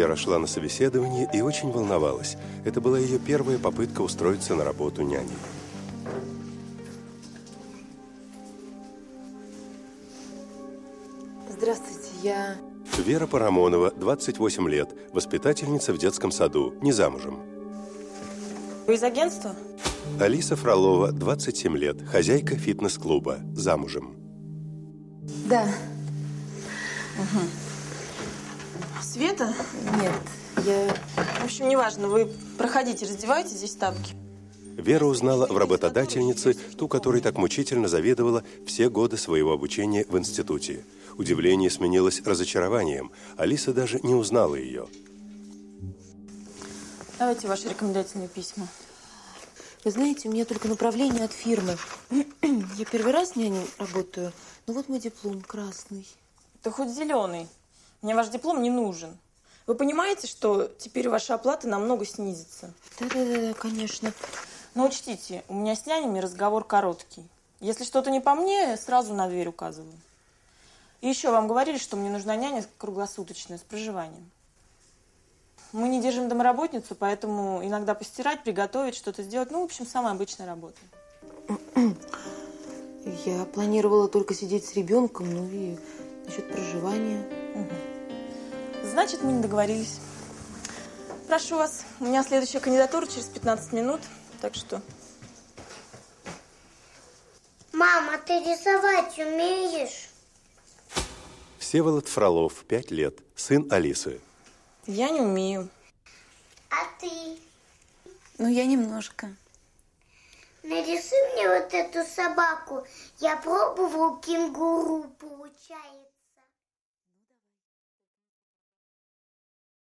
Вера шла на собеседование и очень волновалась. Это была ее первая попытка устроиться на работу няней. Здравствуйте, я... Вера Парамонова, 28 лет, воспитательница в детском саду, не замужем. Вы из агентства? Алиса Фролова, 27 лет, хозяйка фитнес-клуба, замужем. Да. Угу. Света? Нет, я... В общем, неважно, вы проходите, раздевайте, здесь тапки. Вера узнала в работодательнице ту, которой так мучительно завидовала все годы своего обучения в институте. Удивление сменилось разочарованием. Алиса даже не узнала ее. Давайте ваши рекомендательные письма. Вы знаете, у меня только направление от фирмы. Я первый раз няней работаю. Ну вот мой диплом красный. Да хоть зеленый. Мне ваш диплом не нужен. Вы понимаете, что теперь ваша оплата намного снизится? Да, конечно. Но учтите, у меня с нянями разговор короткий. Если что-то не по мне, сразу на дверь указываю. И еще вам говорили, что мне нужна няня круглосуточная с проживанием. Мы не держим домработницу, поэтому иногда постирать, приготовить, что-то сделать. Ну, в общем, самая обычная работа. Я планировала только сидеть с ребенком, ну и насчет проживания. Угу. Значит, мы не договорились. Прошу вас, у меня следующая кандидатура через 15 минут, так что... Мама, ты рисовать умеешь? Всеволод Фролов, 5 лет, сын Алисы. Я не умею. А ты? Ну, я немножко. Нарисуй мне вот эту собаку. Я пробовал, кенгуру получается.